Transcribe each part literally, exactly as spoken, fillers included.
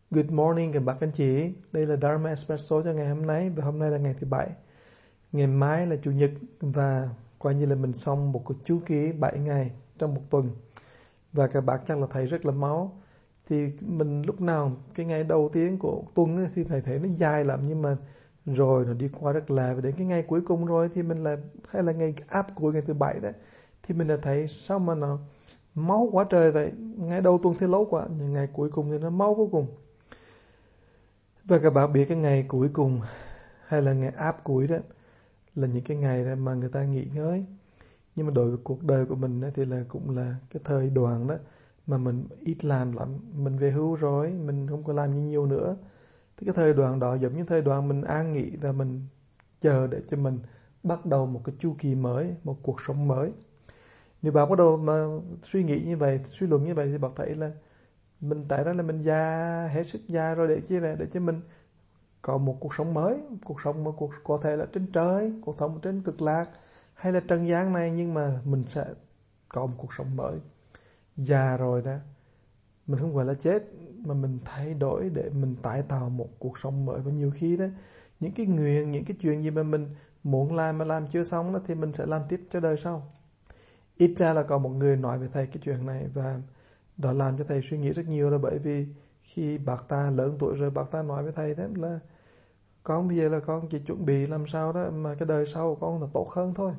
Good morning các bác anh chị. Đây là Dharma Espresso cho ngày hôm nay. Và hôm nay là ngày thứ bảy. Ngày mai là chủ nhật. Và coi như là mình xong một cái chu kỳ bảy ngày trong một tuần. Và các bác chắc là thấy rất là máu. Thì mình lúc nào cái ngày đầu tiên của tuần ấy, thì thầy thấy nó dài lắm. Nhưng mà rồi nó đi qua rất là. Và đến cái ngày cuối cùng rồi thì mình là, hay là ngày áp cuối ngày thứ bảy đấy, thì mình đã thấy sao mà nó máu quá trời vậy. Ngày đầu tuần thì lâu quá, nhưng ngày cuối cùng thì nó máu vô cùng. Và các bạn biết cái ngày cuối cùng hay là ngày áp cuối đó là những cái ngày đó mà người ta nghỉ ngơi. Nhưng mà đối với cuộc đời của mình đó, thì là cũng là cái thời đoạn đó mà mình ít làm lắm. Mình về hưu rồi, mình không có làm như nhiều nữa. Thì cái thời đoạn đó giống như thời đoạn mình an nghỉ và mình chờ để cho mình bắt đầu một cái chu kỳ mới, một cuộc sống mới. Nếu bạn bắt đầu mà suy nghĩ như vậy, suy luận như vậy thì bạn thấy là mình tại đó là mình già, hết sức già rồi để chi vậy, để cho mình có một cuộc sống mới, cuộc sống mà cuộc có thể là trên trời, cuộc sống trên cực lạc hay là trần gian này, nhưng mà mình sẽ có một cuộc sống mới. Già rồi đó, mình không gọi là chết mà mình thay đổi để mình tái tạo một cuộc sống mới. Và nhiều khi đó, những cái nguyện, những cái chuyện gì mà mình muốn làm mà làm chưa xong đó, thì mình sẽ làm tiếp cho đời sau. Ít ra là có một người nói với thầy cái chuyện này, và đó làm cho thầy suy nghĩ rất nhiều. Là bởi vì khi bác ta lớn tuổi rồi, bác ta nói với thầy đó là con bây giờ là con chỉ chuẩn bị làm sao đó mà cái đời sau của con là tốt hơn thôi.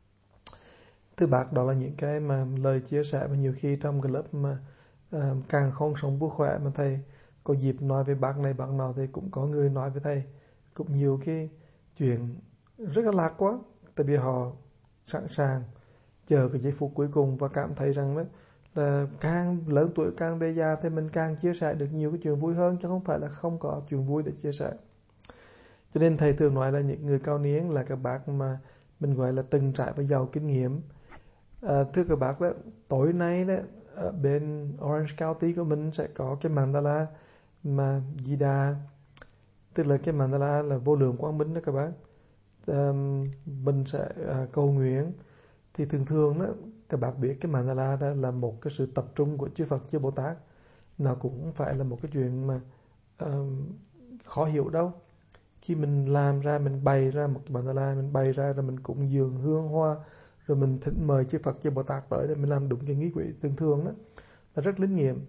Thưa bác, đó là những cái mà lời chia sẻ mà nhiều khi trong cái lớp mà uh, càng không sống vui khỏe mà thầy có dịp nói với bác này bác nào, thì cũng có người nói với thầy cũng nhiều cái chuyện rất là lạc quá. Tại vì họ sẵn sàng chờ cái giây phút cuối cùng và cảm thấy rằng đó là càng lớn tuổi càng về già thì mình càng chia sẻ được nhiều cái chuyện vui hơn, chứ không phải là không có chuyện vui để chia sẻ. Cho nên thầy thường nói là những người cao niên là các bác mà mình gọi là từng trải và giàu kinh nghiệm. À, thưa các bác đó, tối nay đó ở bên Orange County của mình sẽ có cái mandala mà Di Đà, tức là cái mandala là vô lượng quang minh đó các bác. À, mình sẽ à, cầu nguyện. Thì thường thường đó, các bác biết cái mandala đó là một cái sự tập trung của chư Phật, chư Bồ Tát. Nó cũng không phải là một cái chuyện mà uh, khó hiểu đâu. Khi mình làm ra, mình bày ra một cái mandala, mình bày ra rồi mình cúng dường hương hoa, rồi mình thỉnh mời chư Phật, chư Bồ Tát tới để mình làm đúng cái nghi quỹ. Thường thường đó là rất linh nghiệm.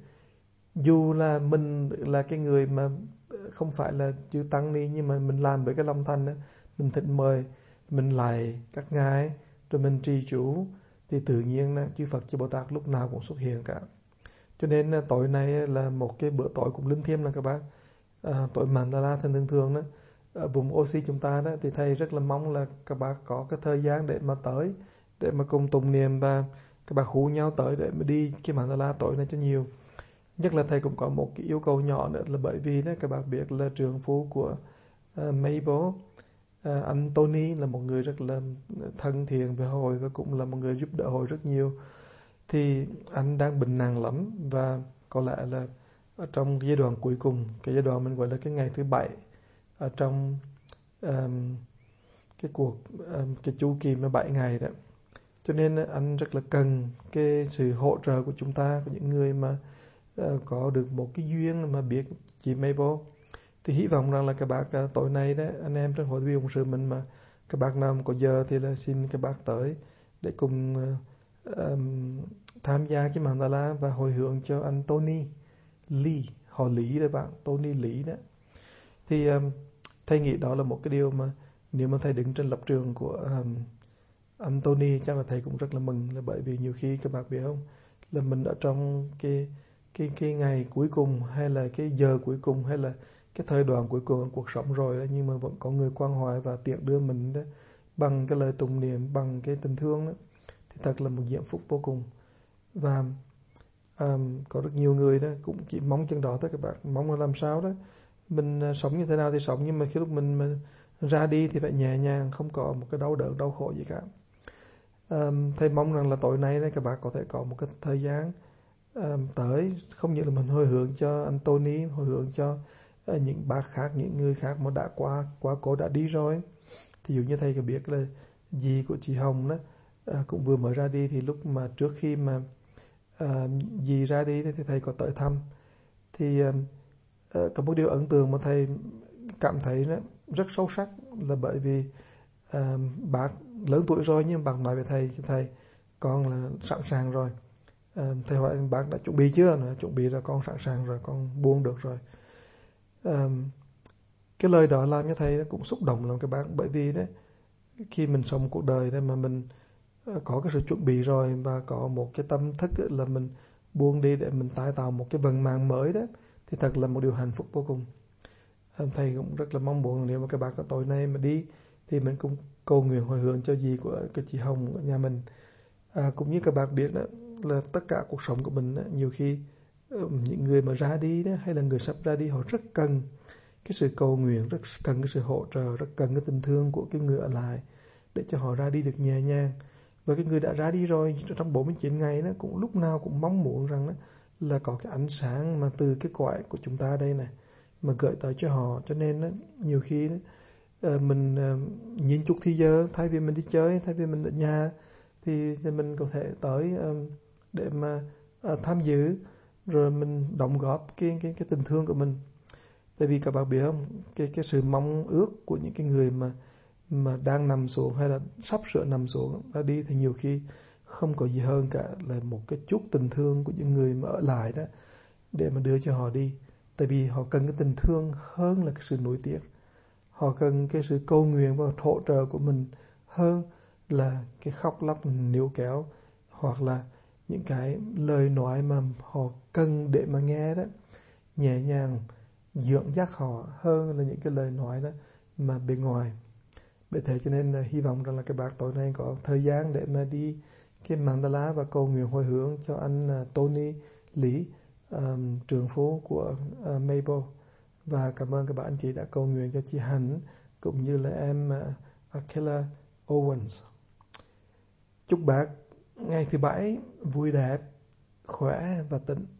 Dù là mình là cái người mà không phải là chư Tăng ni, nhưng mà mình làm với cái lòng thành đó, mình thỉnh mời, mình lại các ngài, rồi mình trì chú, thì tự nhiên là chư Phật, chư Bồ Tát lúc nào cũng xuất hiện cả. Cho nên tối nay là một cái bữa tối cũng linh thiêng là các bác. À, tối mandala thường thường thường đó, ở vùng ô xê chúng ta đó, thì thầy rất là mong là các bác có cái thời gian để mà tới, để mà cùng tụng niệm, và các bác hú nhau tới để mà đi cái mandala tối nay cho nhiều. Nhất là thầy cũng có một cái yêu cầu nhỏ nữa, là bởi vì đó các bác biết là trưởng phu của uh, Mabel, À, anh Tony là một người rất là thân thiện với hội và cũng là một người giúp đỡ hội rất nhiều. Thì anh đang bệnh nặng lắm, và có lẽ là ở trong cái giai đoạn cuối cùng, cái giai đoạn mình gọi là cái ngày thứ bảy ở trong um, cái cuộc um, cái chu kỳ mà bảy ngày đó. Cho nên anh rất là cần cái sự hỗ trợ của chúng ta, của những người mà uh, có được một cái duyên mà biết chị Mabel. Thì hy vọng rằng là các bác uh, tối nay đó, anh em trong hội viên phụng sự mình mà các bác nào có giờ thì là xin các bác tới để cùng uh, um, tham gia cái mandala và hồi hướng cho anh Tony Lee, họ Lý đấy bạn, Tony Lý đó. Thì um, thầy nghĩ đó là một cái điều mà nếu mà thầy đứng trên lập trường của um, anh Tony, chắc là thầy cũng rất là mừng. Là bởi vì nhiều khi các bác biết không, là mình ở trong cái cái cái ngày cuối cùng, hay là cái giờ cuối cùng, hay là cái thời đoạn cuối cùng của cuộc sống rồi đó, nhưng mà vẫn có người quan hoài và tiện đưa mình đó bằng cái lời tụng niệm, bằng cái tình thương đó, thì thật là một diễm phúc vô cùng. Và um, có rất nhiều người đó cũng chỉ mong chừng đó thôi các bạn, mong là làm sao đó mình uh, sống như thế nào thì sống, nhưng mà khi lúc mình, mình ra đi thì phải nhẹ nhàng, không có một cái đau đớn, đau khổ gì cả. Um, thầy mong rằng là tối nay đấy các bạn có thể có một cái thời gian um, tới, không những là mình hồi hướng cho anh Tony, hồi hướng cho uh, những bác khác, những người khác mà đã qua qua cố đã đi rồi. Thì dụ như thầy có biết là dì của chị Hồng đó uh, cũng vừa mới ra đi, thì lúc mà trước khi mà uh, dì ra đi thì thầy có tới thăm. Thì uh, uh, có một điều ấn tượng mà thầy cảm thấy đó, rất sâu sắc là bởi vì uh, bác lớn tuổi rồi nhưng bác nói với thầy thầy con là sẵn sàng rồi. uh, thầy hỏi bác đã chuẩn bị chưa? Nói, chuẩn bị rồi, con sẵn sàng rồi, con buông được rồi. uh, cái lời đó làm cho thầy nó cũng xúc động lòng các bác, bởi vì đấy khi mình sống cuộc đời đấy mà mình uh, có cái sự chuẩn bị rồi và có một cái tâm thức là mình buông đi để mình tái tạo một cái vận mạng mới đó, thì thật là một điều hạnh phúc vô cùng. Thầy cũng rất là mong muốn nếu mà các bạn có tối nay mà đi thì mình cũng cầu nguyện hồi hướng cho dì của cái chị Hồng ở nhà mình. À, cũng như các bạn biết đó, là tất cả cuộc sống của mình đó, nhiều khi những người mà ra đi đó, hay là người sắp ra đi, họ rất cần cái sự cầu nguyện, rất cần cái sự hỗ trợ, rất cần cái tình thương của cái người ở lại để cho họ ra đi được nhẹ nhàng. Và cái người đã ra đi rồi trong bốn mươi chín ngày đó, cũng lúc nào cũng mong muốn rằng đó, là có cái ánh sáng mà từ cái cõi của chúng ta đây này mà gửi tới cho họ. Cho nên đó, nhiều khi đó, mình nhìn chút thì giờ, thay vì mình đi chơi, thay vì mình ở nhà, thì mình có thể tới để mà tham dự, rồi mình đóng góp cái, cái, cái tình thương của mình. Tại vì các bạn biết không, cái, cái sự mong ước của những cái người mà mà đang nằm xuống hay là sắp sửa nằm xuống ra đi, thì nhiều khi không có gì hơn cả là một cái chút tình thương của những người mà ở lại đó để mà đưa cho họ đi. Tại vì họ cần cái tình thương hơn là cái sự nổi tiếng. Họ cần cái sự cầu nguyện và hỗ trợ của mình hơn là cái khóc lóc níu kéo, hoặc là những cái lời nói mà họ cần để mà nghe đó, nhẹ nhàng dưỡng dắt họ hơn là những cái lời nói đó mà bên ngoài. Bởi thế cho nên là hy vọng rằng là các bác tối nay có thời gian để mà đi cái Mandala và cầu nguyện hồi hướng cho anh uh, Tony Lý, um, trưởng phu của uh, Mabel. Và cảm ơn các bạn anh chị đã cầu nguyện cho chị Hạnh cũng như là em uh, Akela Owens. Chúc bác ngày thứ bảy vui đẹp, khỏe và tịnh.